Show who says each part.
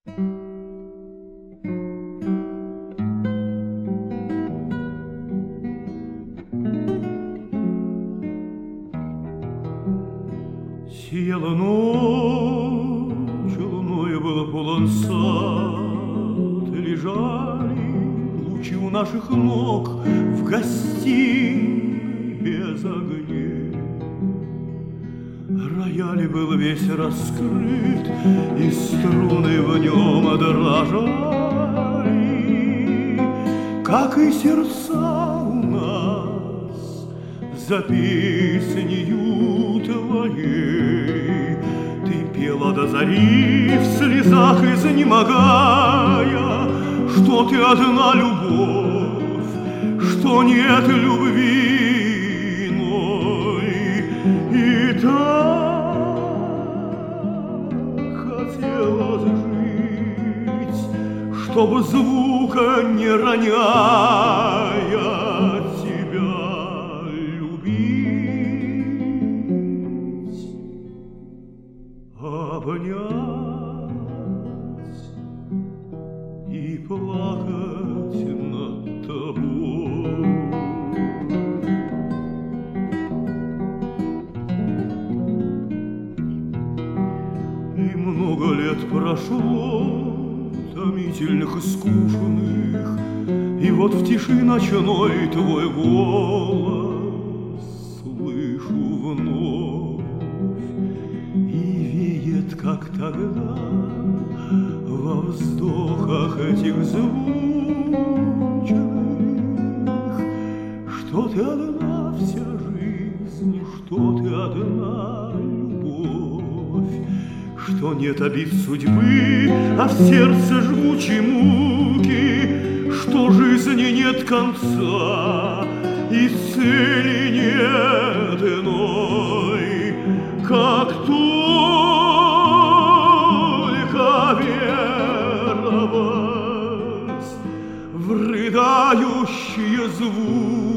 Speaker 1: Сияла ночь, луною был полон сад, лежали лучи у наших ног в гостиной без огней. Рояль был весь раскрыт, и струны в нем дрожали, как и сердца у нас за песнею твоей. Ты пела до зари в слезах изнемогая, что ты одна любовь, что нет любви иной. И так хотелось жить, чтобы звука не роняя тебя любить, обнять и плакать над тобой. И много лет прошло, томительных и скучных, и вот в тиши ночной твой голос слышу вновь, и веет, как тогда, во вздохах этих звучных, что ты одна вся жизнь, что ты одна любовь, что нет обид судьбы, а в сердце жгучей муки, что жизни нет конца и цели нет иной, как только веровать в рыдающие звуки